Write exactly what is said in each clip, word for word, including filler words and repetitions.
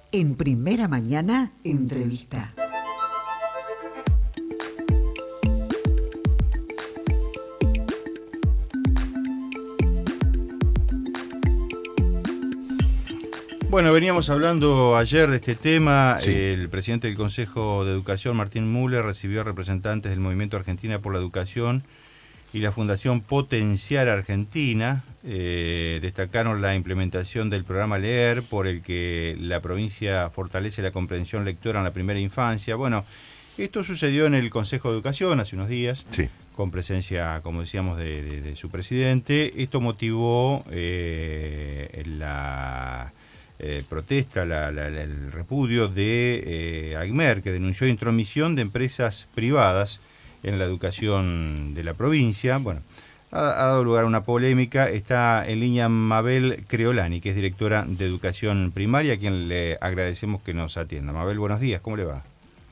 En Primera Mañana, entrevista. Bueno, veníamos hablando ayer de este tema. Sí. El presidente del Consejo de Educación, Martín Müller, recibió a representantes del Movimiento Argentina por la Educación y la Fundación Potenciar Argentina. Eh, destacaron la implementación del programa Leer, por el que la provincia fortalece la comprensión lectora en la primera infancia. Bueno, esto sucedió en el Consejo de Educación hace unos días, Sí. con presencia, como decíamos, de, de, de su presidente. Esto motivó eh, la... Eh, protesta, la, la, la, el repudio de eh, AGMER, que denunció intromisión de empresas privadas en la educación de la provincia. Bueno, ha, ha dado lugar a una polémica. Está en línea Mabel Creolani, que es directora de Educación Primaria, a quien le agradecemos que nos atienda. Mabel, buenos días, ¿cómo le va?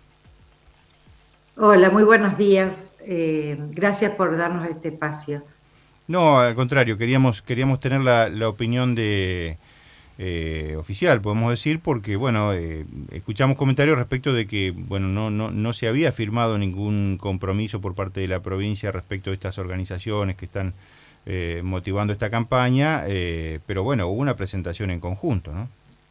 Hola, muy buenos días. Eh, gracias por darnos este espacio. No, al contrario, queríamos, queríamos tener la, la opinión de... Eh, oficial, podemos decir, porque bueno, eh, escuchamos comentarios respecto de que bueno, no, no, no se había firmado ningún compromiso por parte de la provincia respecto de estas organizaciones que están eh, motivando esta campaña, eh, pero bueno, hubo una presentación en conjunto, ¿no?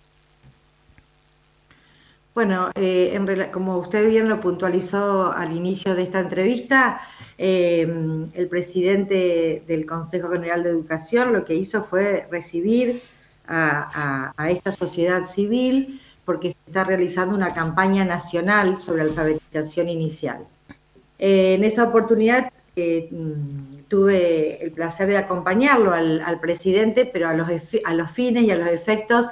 Bueno, eh, en, como usted bien lo puntualizó al inicio de esta entrevista, eh, el presidente del Consejo General de Educación lo que hizo fue recibir A, a, a esta sociedad civil porque se está realizando una campaña nacional sobre alfabetización inicial. Eh, en esa oportunidad eh, tuve el placer de acompañarlo al, al presidente, pero a los, a los fines y a los efectos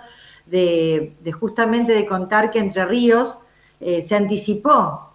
de, de justamente de contar que Entre Ríos eh, se anticipó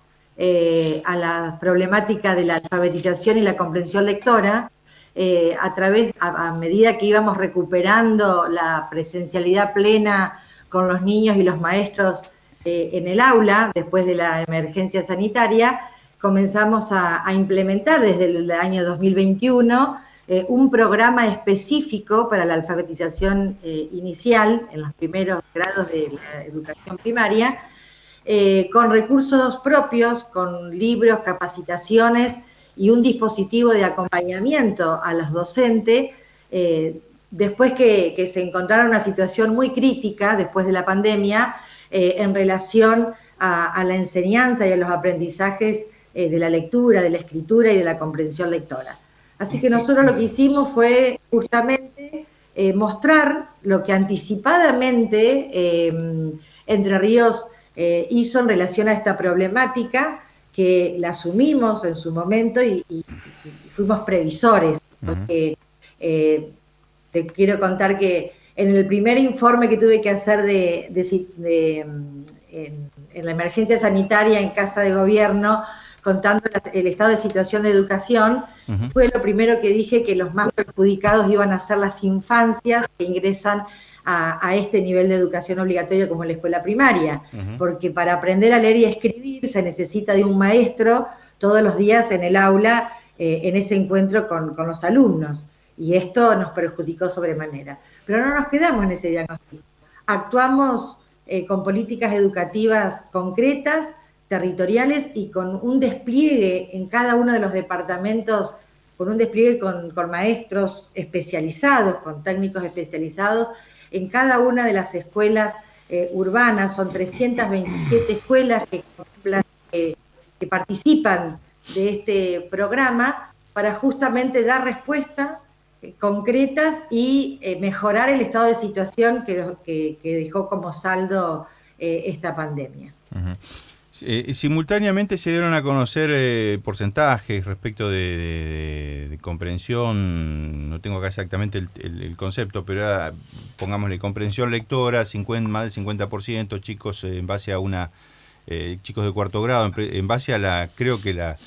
eh, a la problemática de la alfabetización y la comprensión lectora. Eh, a través, a, a medida que íbamos recuperando la presencialidad plena con los niños y los maestros eh, en el aula, después de la emergencia sanitaria, comenzamos a, a implementar desde el año dos mil veintiuno eh, un programa específico para la alfabetización eh, inicial en los primeros grados de la educación primaria, eh, con recursos propios, con libros, capacitaciones y un dispositivo de acompañamiento a los docentes, eh, después que, que se encontrara una situación muy crítica después de la pandemia eh, en relación a, a la enseñanza y a los aprendizajes eh, de la lectura, de la escritura y de la comprensión lectora. Así que nosotros lo que hicimos fue justamente eh, mostrar lo que anticipadamente eh, Entre Ríos eh, hizo en relación a esta problemática, que la asumimos en su momento y, y, y fuimos previsores. Porque, eh, te quiero contar que en el primer informe que tuve que hacer de, de, de, en, en la emergencia sanitaria en Casa de Gobierno, contando el estado de situación de educación, uh-huh. fue lo primero que dije, que los más perjudicados iban a ser las infancias que ingresan A, a este nivel de educación obligatoria como la escuela primaria, uh-huh. porque para aprender a leer y a escribir se necesita de un maestro todos los días en el aula, eh, en ese encuentro con, con los alumnos, y esto nos perjudicó sobremanera. Pero no nos quedamos en ese diagnóstico, actuamos eh, con políticas educativas concretas, territoriales y con un despliegue en cada uno de los departamentos, con un despliegue con, con maestros especializados, con técnicos especializados, en cada una de las escuelas eh, urbanas. Son trescientas veintisiete escuelas que, que, que participan de este programa para justamente dar respuestas eh, concretas y eh, mejorar el estado de situación que, que, que dejó como saldo eh, esta pandemia. Uh-huh. Eh, simultáneamente se dieron a conocer eh, porcentajes respecto de, de, de comprensión, no tengo acá exactamente el, el, el concepto, pero era, pongámosle, comprensión lectora, cincuenta, más del cincuenta por ciento, chicos eh, en base a una, eh, chicos de cuarto grado, en, en base a la, creo que la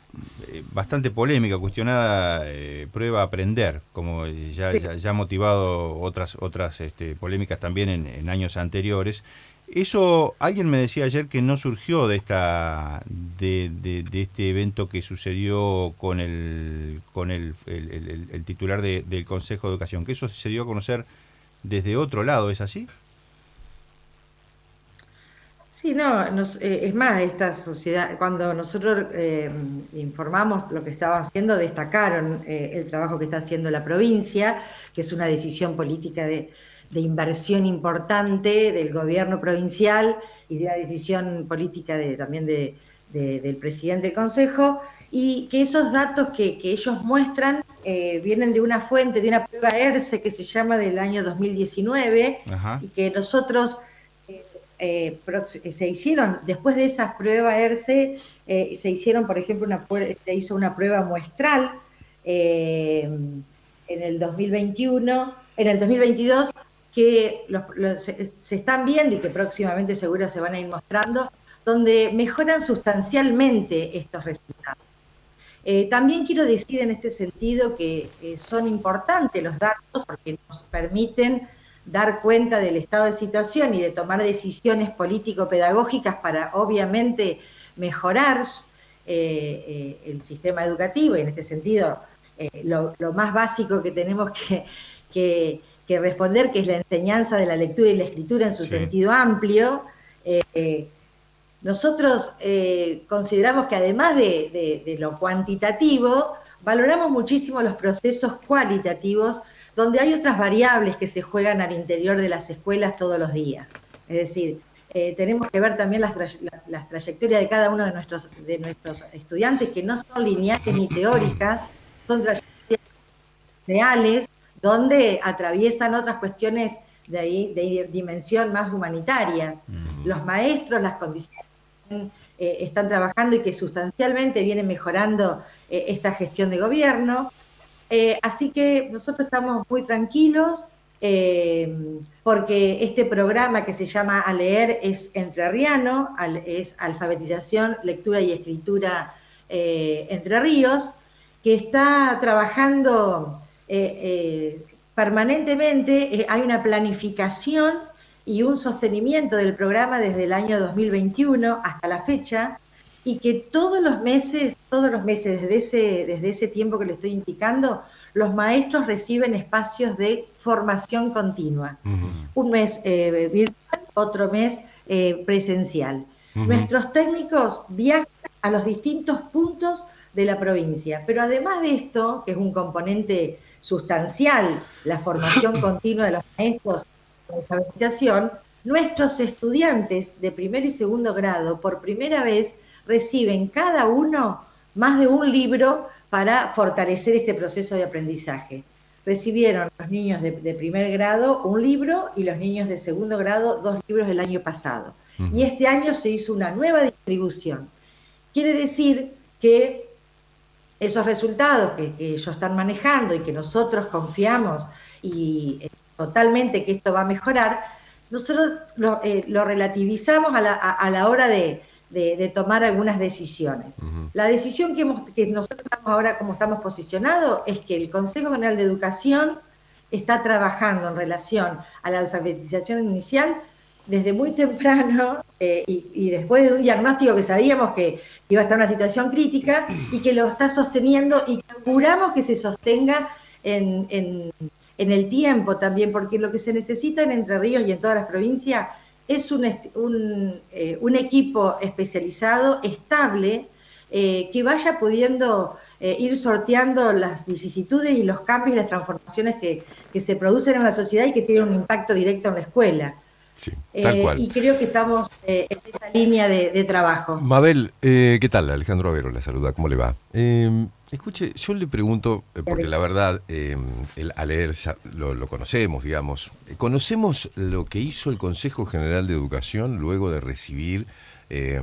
eh, bastante polémica, cuestionada eh, prueba Aprender, como ya, sí. ya, ya ha motivado otras, otras este, polémicas también en, en años anteriores. Eso, alguien me decía ayer que no surgió de esta de, de, de este evento que sucedió con el con el, el, el, el titular de, del Consejo de Educación, que eso se dio a conocer desde otro lado, ¿es así? Sí, no, nos, eh, es más, esta sociedad, cuando nosotros eh, informamos lo que estaba haciendo, destacaron eh, el trabajo que está haciendo la provincia, que es una decisión política de, de inversión importante del gobierno provincial y de una decisión política de, también de, de, del presidente del Consejo, y que esos datos que, que ellos muestran eh, vienen de una fuente, de una prueba ERCE que se llama del año dos mil diecinueve. Ajá. Y que nosotros... Eh, se hicieron, después de esas pruebas ERCE, eh, se hicieron, por ejemplo, una, se hizo una prueba muestral eh, en el dos mil veintiuno, en el dos mil veintidós, que los, los, se, se están viendo y que próximamente seguro se van a ir mostrando, donde mejoran sustancialmente estos resultados. Eh, también quiero decir en este sentido que eh, son importantes los datos porque nos permiten dar cuenta del estado de situación y de tomar decisiones político-pedagógicas para, obviamente, mejorar eh, eh, el sistema educativo, y en este sentido, eh, lo, lo más básico que tenemos que, que, que responder, que es la enseñanza de la lectura y la escritura en su sí. sentido amplio. Eh, eh, nosotros eh, consideramos que además de, de, de lo cuantitativo, valoramos muchísimo los procesos cualitativos, donde hay otras variables que se juegan al interior de las escuelas todos los días. Es decir, eh, tenemos que ver también las, tra las, las trayectorias de cada uno de nuestros, de nuestros estudiantes, que no son lineales ni teóricas, son trayectorias reales, donde atraviesan otras cuestiones de, ahí, de dimensión más humanitarias. Uh-huh. Los maestros, las condiciones eh, están trabajando y que sustancialmente vienen mejorando eh, esta gestión de gobierno. Eh, así que nosotros estamos muy tranquilos eh, porque este programa que se llama A Leer es entrerriano, al, es alfabetización, lectura y escritura eh, Entre Ríos, que está trabajando eh, eh, permanentemente. Eh, hay una planificación y un sostenimiento del programa desde el año dos mil veintiuno hasta la fecha, y que todos los meses, todos los meses, desde ese, desde ese tiempo que le estoy indicando, los maestros reciben espacios de formación continua. Uh-huh. Un mes eh, virtual, otro mes eh, presencial. Uh-huh. Nuestros técnicos viajan a los distintos puntos de la provincia, pero además de esto, que es un componente sustancial, la formación continua de los maestros de alfabetización, nuestros estudiantes de primer y segundo grado, por primera vez, reciben cada uno más de un libro para fortalecer este proceso de aprendizaje. Recibieron los niños de, de primer grado un libro y los niños de segundo grado dos libros el año pasado. Uh-huh. Y este año se hizo una nueva distribución. Quiere decir que esos resultados que, que ellos están manejando y que nosotros confiamos y eh, totalmente que esto va a mejorar, nosotros lo, eh, lo relativizamos a la, a, a la hora de De, de tomar algunas decisiones. Uh-huh. La decisión que, hemos, que nosotros estamos ahora, como estamos posicionados, es que el Consejo General de Educación está trabajando en relación a la alfabetización inicial desde muy temprano eh, y, y después de un diagnóstico que sabíamos que iba a estar en una situación crítica y que lo está sosteniendo y procuramos que se sostenga en, en, en el tiempo también, porque lo que se necesita en Entre Ríos y en todas las provincias es un, un, eh, un equipo especializado, estable, eh, que vaya pudiendo eh, ir sorteando las vicisitudes y los cambios y las transformaciones que, que se producen en la sociedad y que tienen un impacto directo en la escuela. Sí, tal eh, cual. Y creo que estamos eh, en esa línea de, de trabajo. Mabel, eh, ¿qué tal? Alejandro Avero la saluda, ¿cómo le va? Eh, escuche, yo le pregunto, eh, porque la verdad, eh, el, a leer lo, lo conocemos, digamos. ¿Conocemos lo que hizo el Consejo General de Educación luego de recibir eh,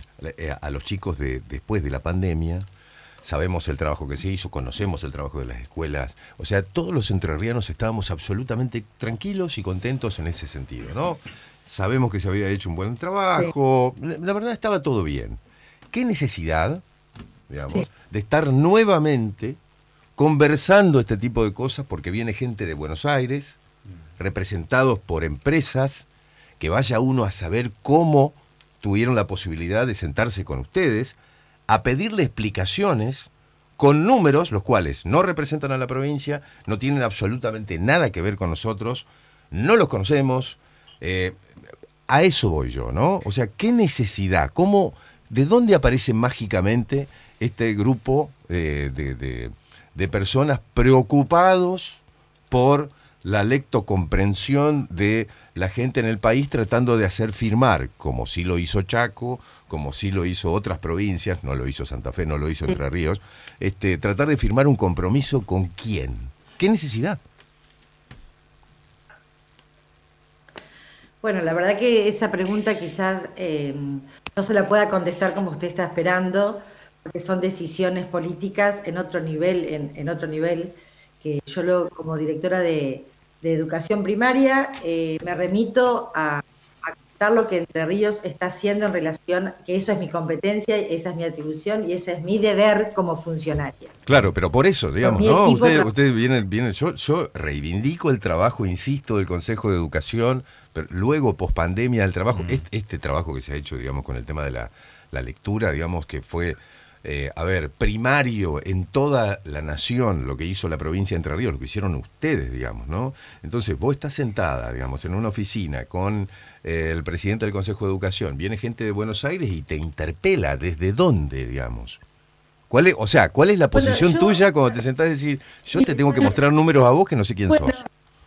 a los chicos de, después de la pandemia? Sabemos el trabajo que se hizo, conocemos el trabajo de las escuelas. O sea, todos los entrerrianos estábamos absolutamente tranquilos y contentos en ese sentido, ¿no? Sabemos que se había hecho un buen trabajo, sí. la, la verdad estaba todo bien. ¿Qué necesidad, digamos, sí. de estar nuevamente conversando este tipo de cosas? Porque viene gente de Buenos Aires, representados por empresas, que vaya uno a saber cómo tuvieron la posibilidad de sentarse con ustedes, a pedirle explicaciones con números, los cuales no representan a la provincia, no tienen absolutamente nada que ver con nosotros, no los conocemos. Eh, a eso voy yo, ¿no? O sea, ¿qué necesidad? ¿Cómo, de dónde aparece mágicamente este grupo eh, de, de, de personas preocupados por la lectocomprensión de la gente en el país, tratando de hacer firmar, como sí lo hizo Chaco, como sí lo hizo otras provincias, no lo hizo Santa Fe, no lo hizo Entre Ríos, este, tratar de firmar un compromiso con quién? ¿Qué necesidad? Bueno, la verdad que esa pregunta quizás eh, no se la pueda contestar como usted está esperando, porque son decisiones políticas en otro nivel, en, en otro nivel, que yo lo, como directora de, de educación primaria eh, me remito a, a contar lo que Entre Ríos está haciendo en relación, que eso es mi competencia, esa es mi atribución y ese es mi deber como funcionaria. Claro, pero por eso, digamos, Por ¿no? Usted, tra- usted viene, viene yo, yo reivindico el trabajo, insisto, del Consejo de Educación, pero luego, pospandemia, el trabajo, mm. este, este trabajo que se ha hecho, digamos, con el tema de la, la lectura, digamos, que fue, eh, a ver, primario en toda la nación, lo que hizo la provincia de Entre Ríos, lo que hicieron ustedes, digamos, ¿no? Entonces, vos estás sentada, digamos, en una oficina con eh, el presidente del Consejo de Educación, viene gente de Buenos Aires y te interpela, ¿desde dónde, digamos? ¿Cuál es, o sea, ¿cuál es la posición bueno, yo, tuya cuando te sentás a decir, yo te tengo que mostrar números a vos que no sé quién bueno, sos?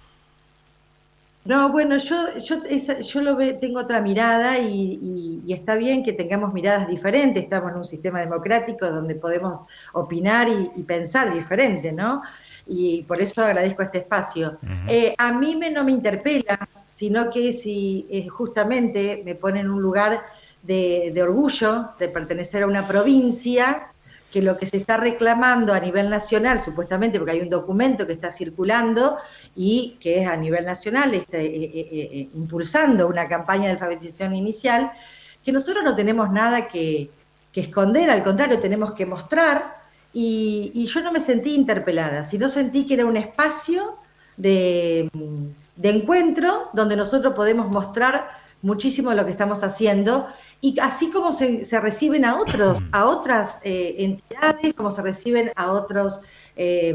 No, bueno, yo, yo, esa, yo lo ve, tengo otra mirada y, y, y está bien que tengamos miradas diferentes, estamos en un sistema democrático donde podemos opinar y, y pensar diferente, ¿no? Y por eso agradezco este espacio. Uh-huh. eh, a mí me, no me interpela, sino que si eh, justamente me pone en un lugar de, de orgullo de pertenecer a una provincia, que lo que se está reclamando a nivel nacional, supuestamente, porque hay un documento que está circulando y que es a nivel nacional, está eh, eh, eh, impulsando una campaña de alfabetización inicial, que nosotros no tenemos nada que, que esconder, al contrario, tenemos que mostrar, y, y yo no me sentí interpelada, sino sentí que era un espacio de, de encuentro donde nosotros podemos mostrar muchísimo de lo que estamos haciendo, y así como se, se reciben a otros, a otras eh, entidades, como se reciben a otros eh,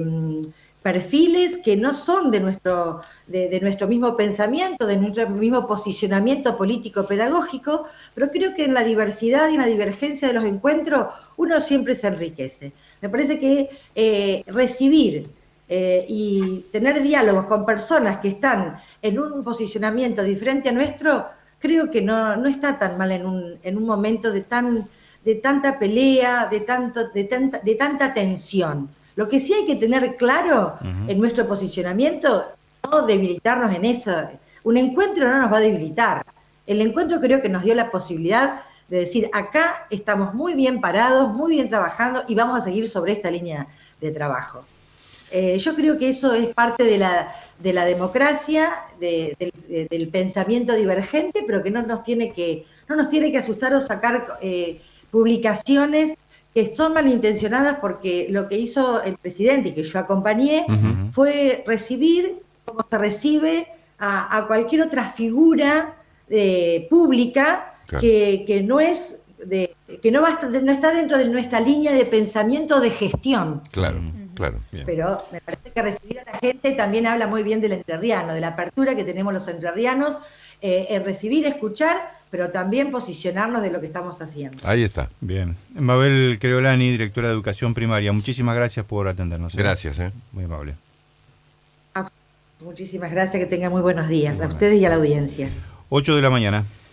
perfiles que no son de nuestro, de, de nuestro mismo pensamiento, de nuestro mismo posicionamiento político-pedagógico, pero creo que en la diversidad y en la divergencia de los encuentros uno siempre se enriquece. Me parece que eh, recibir eh, y tener diálogos con personas que están en un posicionamiento diferente a nuestro, creo que no, no está tan mal en un, en un momento de, tan, de tanta pelea, de, tanto, de, tanta, de tanta tensión. Lo que sí hay que tener claro uh-huh. en nuestro posicionamiento, no debilitarnos en eso. Un encuentro no nos va a debilitar. El encuentro creo que nos dio la posibilidad de decir, acá estamos muy bien parados, muy bien trabajando y vamos a seguir sobre esta línea de trabajo. Eh, yo creo que eso es parte de la, de la democracia, de, de, de, del pensamiento divergente, pero que no nos tiene que, no nos tiene que asustar o sacar eh, publicaciones que son malintencionadas, porque lo que hizo el presidente y que yo acompañé uh-huh. fue recibir, como se recibe a, a cualquier otra figura eh, pública claro. que, que no es de, que no, va, no está dentro de nuestra línea de pensamiento de gestión. Claro. Claro, bien. Pero me parece que recibir a la gente también habla muy bien del entrerriano, de la apertura que tenemos los entrerrianos, eh, en recibir, escuchar, pero también posicionarnos de lo que estamos haciendo. Ahí está. Bien. Mabel Creolani, directora de Educación Primaria, muchísimas gracias por atendernos. ¿eh? Gracias. ¿eh? Muy amable. Muchísimas gracias, que tengan muy buenos días, muy a ustedes y a la audiencia. ocho de la mañana.